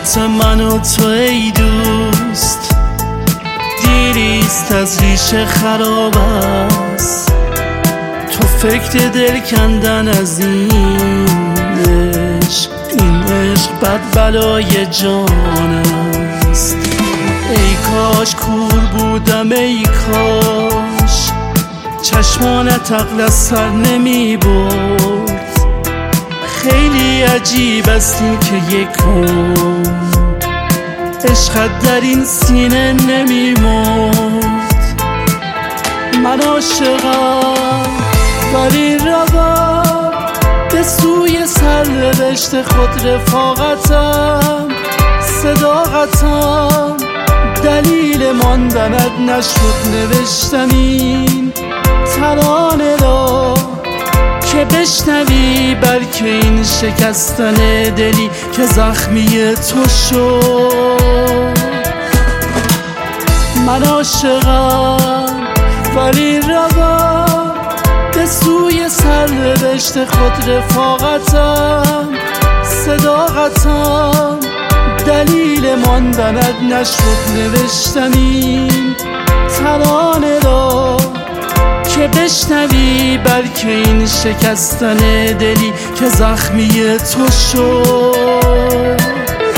فقط من و تو ای دوست، دیریست از ریشه خراب است. تو فکر دل کندن از این عشق، این عشق بد بلای جان است. ای کاش کور بودم، ای کاش چشمانت عقل از سر نمی برد. خیلی عجیب است این که یکم عشقت در این سینه نمی مرد. من عاشقم ولی روم به سوی سرنوشت خود، رفاقتم صداقتم دلیل ماندنت نشد. نوشتم این ترانه را که بشنوی، بلکه این شکستن دلی که زخمی تو شد. من عاشقم ولی روم به سوی سرنوشت خود، رفاقتم صداقتم دلیل ماندنت نشد. نوشتم این ترانه را که بشنوی، بلکه این شکستن دلی که زخمی تو شد.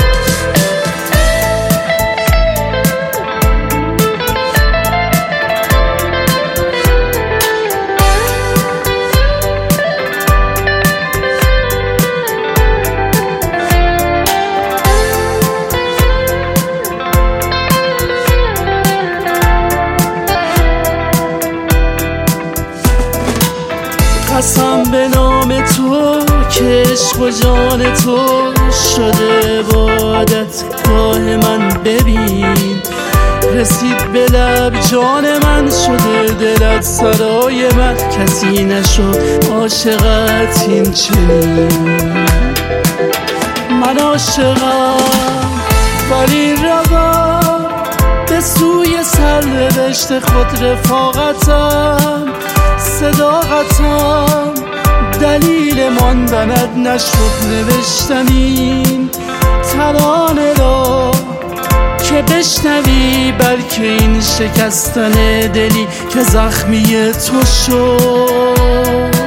قسم به نام تو که عشق و جان تو شده عبادتگاه من. ببین رسید به لب جان من، شده دلت سرای من. کسی نشد عاشقت این چنین. من عاشقم ولی روم به سوی سرنوشت خود، رفاقتم صداقتم دلیل ماندنت نشد. نوشتم این ترانه را که بشنوی، بلکه این شکستن دلی که زخمی تو شد.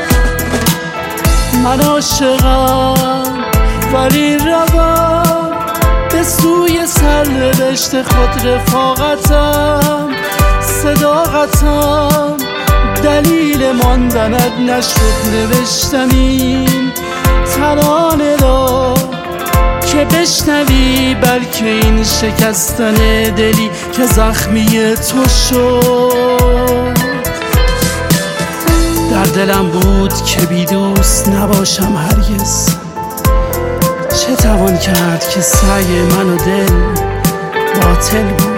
من عاشقم ولی روم به سوی سرنوشت خود، رفاقتم صداقتم دلیل ماندنت نشد. نوشتم این ترانه را که بشنوی، بلکه این شکستن دلی که زخمی تو شد. در دلم بود که بی دوست نباشم هرگز. چه توان کرد که سعی من و دل باطل بود.